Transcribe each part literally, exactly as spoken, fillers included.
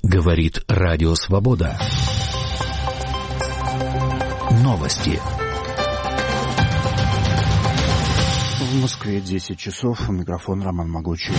Говорит Радио Свобода. Новости. В Москве десять часов. У микрофона Роман Могучий.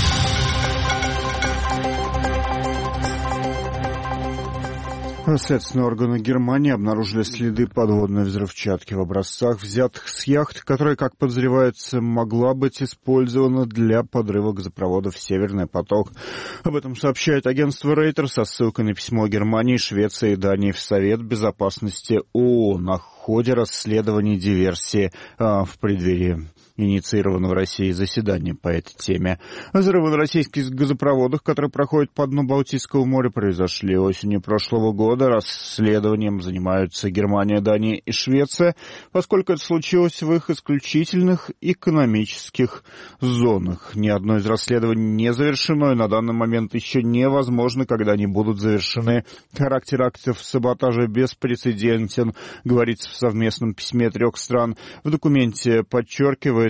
Следственные органы Германии обнаружили следы подводной взрывчатки в образцах, взятых с яхт, которая, как подозревается, могла быть использована для подрыва газопроводов «Северный поток». Об этом сообщает агентство Рейтер со ссылкой на письмо Германии, Швеции и Дании в Совет Безопасности ООН о ходе расследования диверсии а, в преддверии инициированного Россией заседания по этой теме. Взрывы на российских газопроводах, которые проходят по дну Балтийского моря, произошли осенью прошлого года. Расследованием занимаются Германия, Дания и Швеция, поскольку это случилось в их исключительных экономических зонах. Ни одно из расследований не завершено, и на данный момент еще невозможно, когда они будут завершены. Характер актов саботажа беспрецедентен, говорится в совместном письме трех стран. В документе подчеркивается,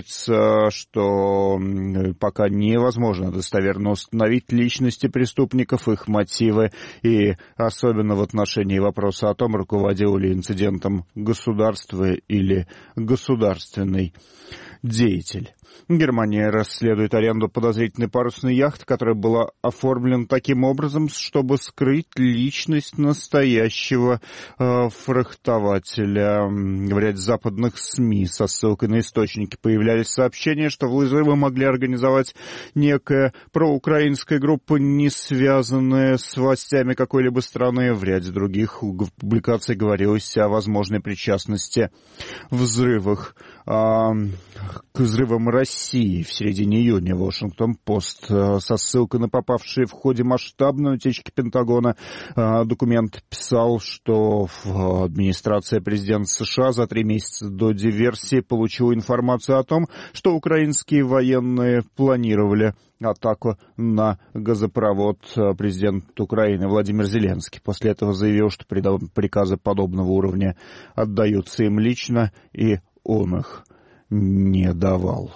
что пока невозможно достоверно установить личности преступников, их мотивы, и особенно в отношении вопроса о том, руководил ли инцидентом государство или государственный деятель. Германия расследует аренду подозрительной парусной яхты, которая была оформлена таким образом, чтобы скрыть личность настоящего э, фрахтователя. В ряде западных СМИ со ссылкой на источники появлялись сообщения, что взрывы могли организовать некая проукраинская группа, не связанная с властями какой-либо страны. В ряде других публикаций говорилось о возможной причастности взрывах э, к взрывам России в середине июня. Вашингтон-Пост со ссылкой на попавшие в ходе масштабной утечки Пентагона документ писал, что администрация президента США за три месяца до диверсии получила информацию о том, что украинские военные планировали атаку на газопровод. Президент Украины Владимир Зеленский после этого заявил, что приказы подобного уровня отдаются им лично, и он их не давал.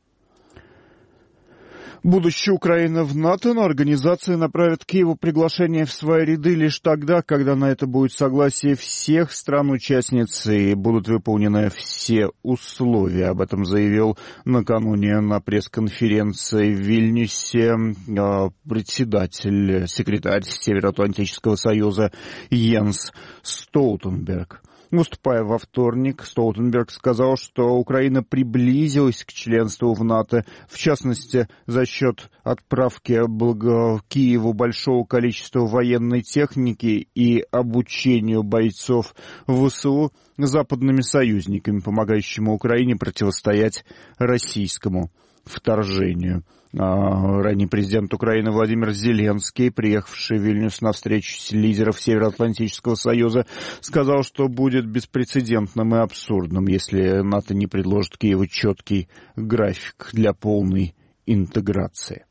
Будущее Украины в НАТО, но организация направит Киеву приглашение в свои ряды лишь тогда, когда на это будет согласие всех стран-участниц и будут выполнены все условия. Об этом заявил накануне на пресс-конференции в Вильнюсе председатель, секретарь Североатлантического союза Йенс Столтенберг. Выступая во вторник, Столтенберг сказал, что Украина приблизилась к членству в НАТО, в частности, за счет отправки благо Киеву большого количества военной техники и обучению бойцов ВСУ западными союзниками, помогающими Украине противостоять российскому вторжению. Ранее президент Украины Владимир Зеленский, приехавший в Вильнюс на встречу лидеров Североатлантического союза, сказал, что будет беспрецедентным и абсурдным, если НАТО не предложит Киеву четкий график для полной интеграции.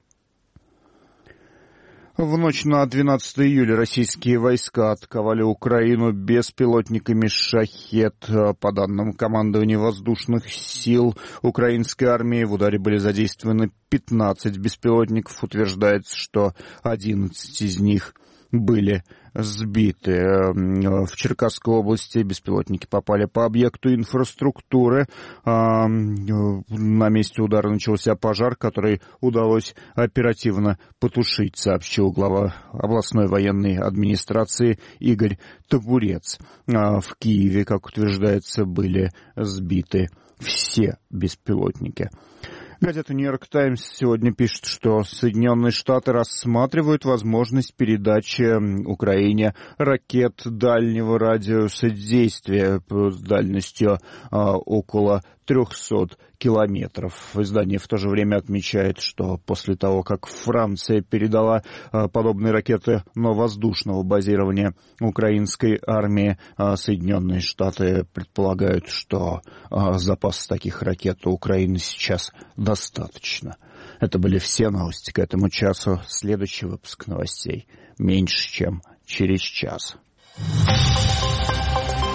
В ночь на двенадцатое июля российские войска атаковали Украину беспилотниками «Шахед». По данным командования воздушных сил украинской армии, в ударе были задействованы пятнадцать беспилотников. Утверждается, что одиннадцать из них были сбиты. В Черкасской области беспилотники попали по объекту инфраструктуры. На месте удара начался пожар, который удалось оперативно потушить, сообщил глава областной военной администрации Игорь Табурец. В Киеве, как утверждается, были сбиты все беспилотники. Газета «Нью-Йорк Таймс» сегодня пишет, что Соединенные Штаты рассматривают возможность передачи Украине ракет дальнего радиуса действия с дальностью а, около трехсот километров. Издание в то же время отмечает, что после того, как Франция передала а, подобные ракеты на воздушного базирования украинской армии, а, Соединенные Штаты предполагают, что а, запас таких ракет у Украины сейчас достаточно. Это были все новости к этому часу. Следующий выпуск новостей меньше, чем через час.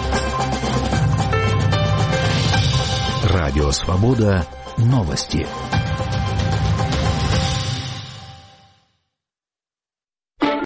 Радио Свобода. Новости.